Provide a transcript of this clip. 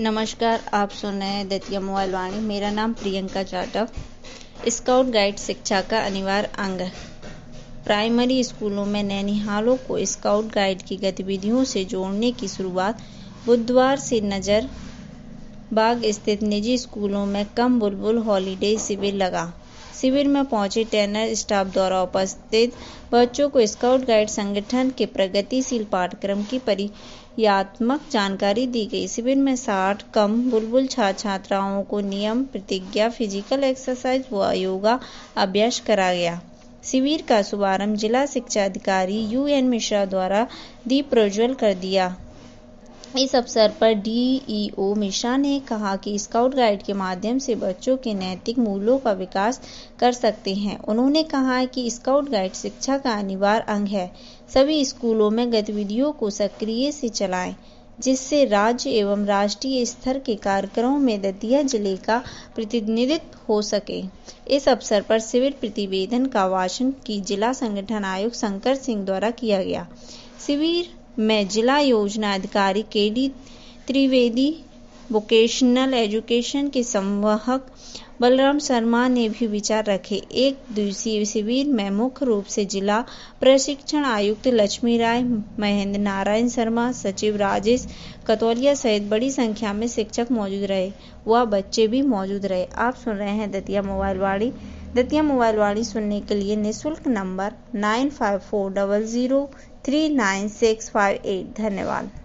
नमस्कार, आप सुन रहे हैं दतिया मोबाइल वाणी। मेरा नाम प्रियंका जाटव। स्काउट गाइड शिक्षा का अनिवार्य अंग। प्राइमरी स्कूलों में नैनीहालों को स्काउट गाइड की गतिविधियों से जोड़ने की शुरुआत बुधवार से नजर बाग स्थित निजी स्कूलों में कम बुलबुल हॉलीडे शिविर लगा। शिविर में पहुंचे ट्रेनर स्टाफ द्वारा उपस्थित बच्चों को स्काउट गाइड संगठन के प्रगतिशील पाठ्यक्रम की परिचयात्मक जानकारी दी गई। शिविर में 60 कम बुलबुल छात्राओं को नियम, प्रतिज्ञा, फिजिकल एक्सरसाइज व योगा अभ्यास करा गया। शिविर का शुभारंभ जिला शिक्षा अधिकारी UN मिश्रा द्वारा दीप प्रज्वल कर दिया। इस अवसर पर DEO मिश्रा ने कहा कि स्काउट गाइड के माध्यम से बच्चों के नैतिक मूल्यों का विकास कर सकते हैं। उन्होंने कहा कि स्काउट गाइड शिक्षा का अनिवार्य अंग है। सभी स्कूलों में गतिविधियों को सक्रिय से चलाएं, जिससे राज्य एवं राष्ट्रीय स्तर के कार्यक्रमों में दतिया जिले का प्रतिनिधित्व हो सके। इस अवसर पर शिविर प्रतिवेदन का वाचन की जिला संगठन आयुक्त शंकर सिंह द्वारा किया गया। शिविर में जिला योजना अधिकारी KD त्रिवेदी, वोकेशनल एजुकेशन के संवाहक बलराम शर्मा ने भी विचार रखे। एक दिवसीय शिविर में मुख्य रूप से जिला प्रशिक्षण आयुक्त लक्ष्मी राय, महेंद्र नारायण शर्मा, सचिव राजेश कतौलिया सहित बड़ी संख्या में शिक्षक मौजूद रहे व बच्चे भी मौजूद रहे। आप सुन रहे हैं दतिया मोबाइल वाणी। दतिया मोबाइल वाणी सुनने के लिए निःशुल्क नंबर 9540039658। धन्यवाद।